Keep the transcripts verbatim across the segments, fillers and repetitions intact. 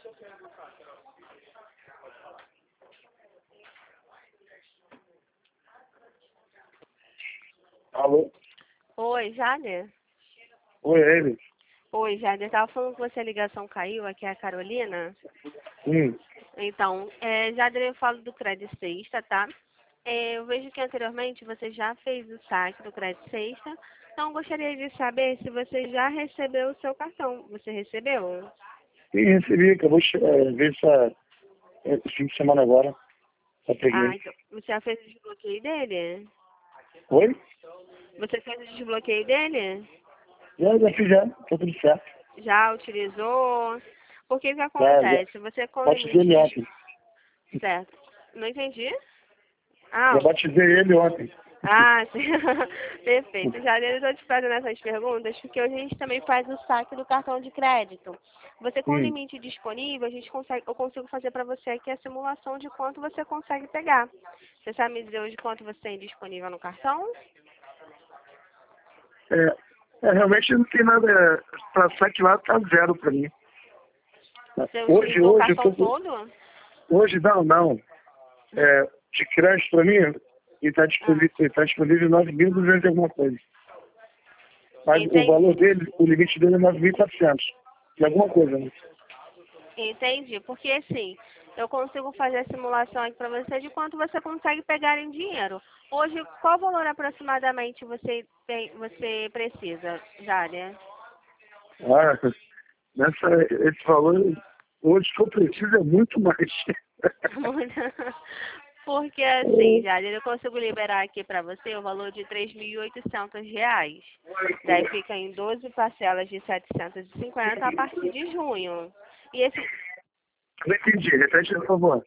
Alô? Oi, Jader? Oi, é ele? Oi, Jader. Tava falando que você a ligação caiu, aqui é a Carolina. Hum. Então, é, Jader, eu falo do Crédito Sexta, tá? É, eu vejo que anteriormente você já fez o saque do Crédito Sexta, então gostaria de saber se você já recebeu o seu cartão. Você recebeu? Sim, recebi, acabou de é, ver essa, esse fim de semana agora. Só Ah, peguei. então, você já fez o desbloqueio dele? Oi? Você fez o desbloqueio dele? Já, já fiz, já. Tá tudo certo. Já utilizou? Porque o que Já, já. acontece? Você com Batizei limite ele de... ontem. Certo. Não entendi? Ah, Já batizei ele ontem. ah, sim. Perfeito. Já eu estou te fazendo essas perguntas porque hoje a gente também faz o saque do cartão de crédito. Você com o Hum. limite disponível, a gente consegue, eu consigo fazer para você aqui a simulação de quanto você consegue pegar. Você sabe me dizer hoje quanto você tem disponível no cartão? É, é, realmente não tem nada. Pra saque lá tá zero pra mim. Você Hoje, utilizou o hoje, eu cartão tô com- todo? hoje não, não. É, de crédito pra mim, ele tá Ah, disponível, ele tá disponível nove mil e duzentos e alguma coisa. Mas o valor entendi. dele, o limite dele é nove mil e quatrocentos. De alguma coisa, né? Entendi, porque assim, eu consigo fazer a simulação aqui para você de quanto você consegue pegar em dinheiro. Hoje, qual valor aproximadamente você tem, você precisa, Jália? Ah, nessa, esse valor, hoje que eu preciso é muito mais. Porque assim, Jália, eu consigo liberar aqui para você o valor de três mil e oitocentos reais. Daí fica em doze parcelas de setecentos e cinquenta a partir de junho. E esse... Não entendi, repete por favor.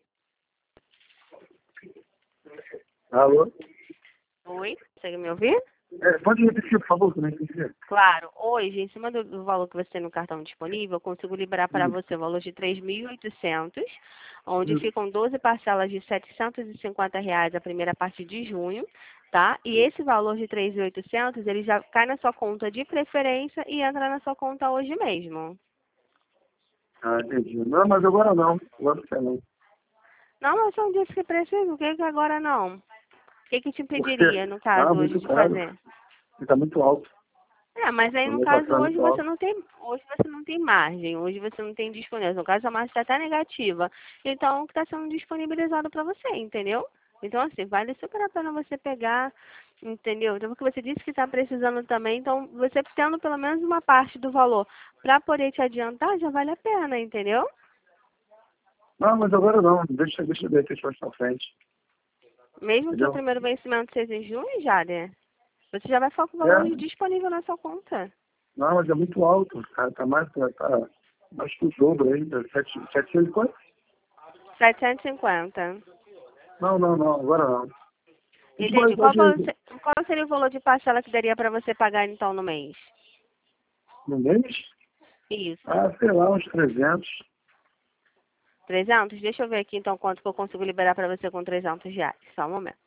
Alô? Oi, consegue me ouvir? É, pode repetir, por favor, que eu não entendi. Claro, hoje, em cima do, do valor que você tem no cartão disponível, eu consigo liberar para Hum, você o valor de três mil e oitocentos, onde hum, ficam doze parcelas de setecentos e cinquenta reais a primeira parte de junho, tá? E esse valor de três mil e oitocentos, ele já cai na sua conta de preferência e entra na sua conta hoje mesmo. Ah, entendi. Não, mas agora não. Agora não quer não. Não, mas não disse que precisa, o que que agora não? O que que te Porque, impediria, no ah, caso, hoje muito de caro. fazer? Está muito alto. É, mas aí O no meu caso cartão é hoje muito você alto. não tem, hoje você não tem margem, hoje você não tem disponível. No caso a margem está até negativa. Então o que está sendo disponibilizado para você, entendeu? Então assim, vale super a pena você pegar, entendeu? Então porque você disse que está precisando também, então você tendo pelo menos uma parte do valor para poder te adiantar, já vale a pena, entendeu? Não, mas agora não. Deixa, deixa eu ver aqui mais pra frente. Mesmo que o Entendeu? primeiro vencimento seja em junho, já, né? Você já vai ficar com o valor É, disponível na sua conta. não, mas é muito alto. Tá, tá mais, tá, tá mais que o dobro aí. Tá sete- setecentos e quanto? setecentos e cinquenta. Não, não, não. Agora não. A gente Entendi. pode, Qual, pode valor se- qual seria o valor de parcela que daria para você pagar então no mês? no mês? Isso. Ah, sei lá, uns trezentos. trezentos? Deixa eu ver aqui então quanto que eu consigo liberar para você com trezentos reais. Só um momento.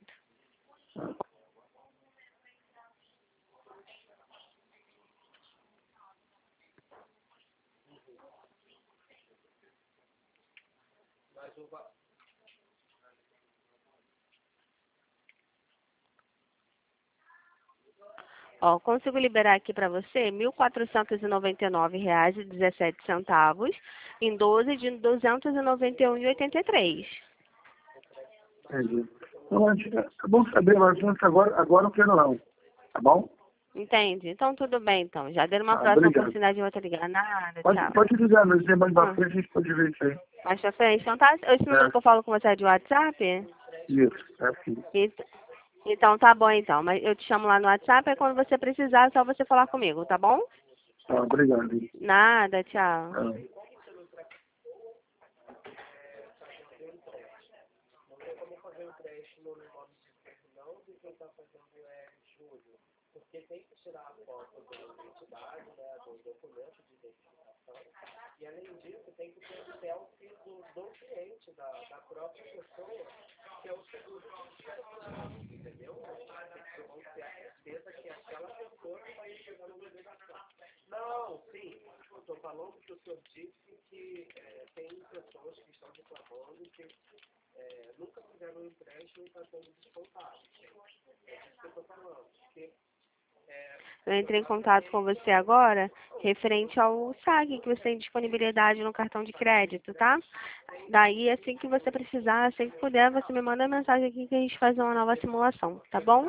Ó, consigo liberar aqui para você mil quatrocentos e noventa e nove reais e dezessete centavos em doze de duzentos e noventa e um e oitenta e três. Entendi. Então, a gente- é bom saber, mas antes agora, agora eu quero não. Tá bom? Entende? Então tudo bem então. Já deu uma Ah, próxima obrigado. oportunidade de outra ligar. Nada, Pode, tchau. pode ligar, mas é mais pra Ah, frente a gente pode ver isso aí. mais pra frente. Então tá, esse número que eu É, falo com você é de WhatsApp? isso, é assim. Ent- Então tá bom então. Mas eu te chamo lá no WhatsApp, aí quando você precisar é só você falar comigo, tá bom? Tá, obrigado. Nada, tchau. É. Eu entrei em contato com você agora, referente ao saque que você tem disponibilidade no cartão de crédito, tá? Daí, assim que você precisar, assim que puder, você me manda mensagem aqui que a gente faz uma nova simulação, tá bom?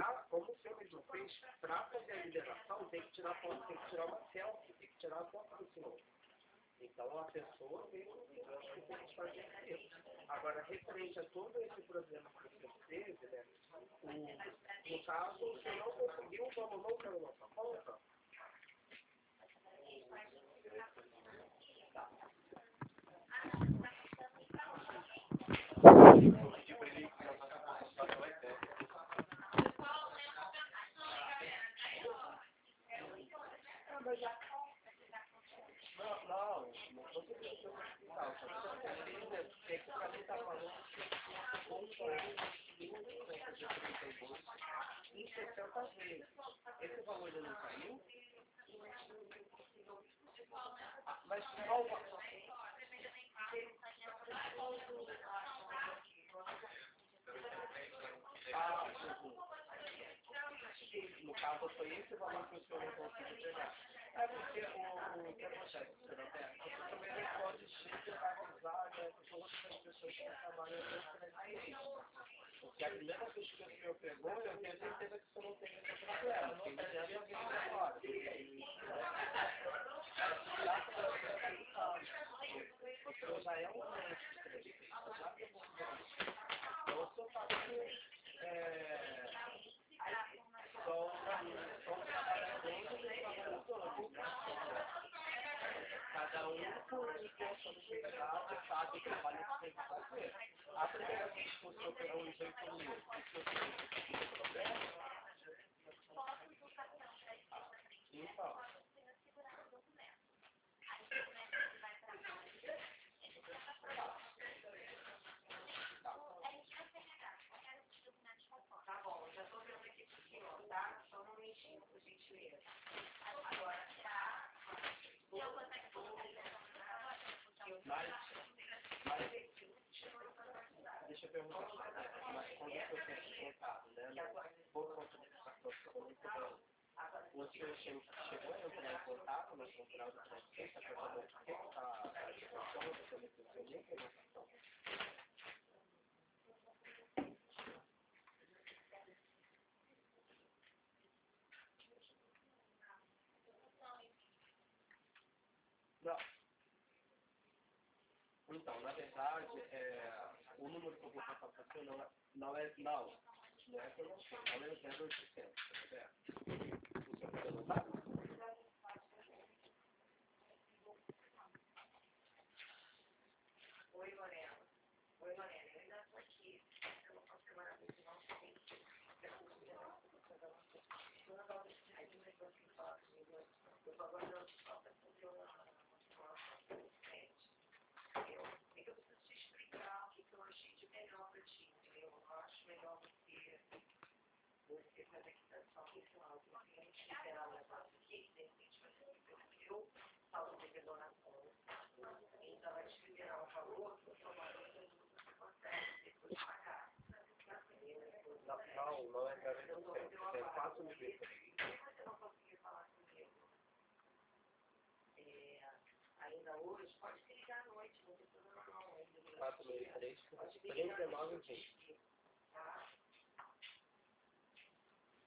quatro, três, trinta e nove, vinte.